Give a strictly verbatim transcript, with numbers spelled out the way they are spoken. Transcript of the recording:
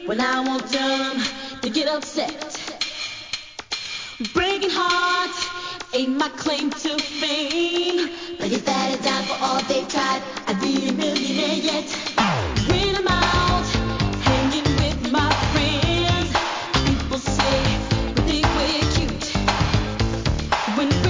when I want them to get upset. Breaking hearts ain't my claim to fame, but if that is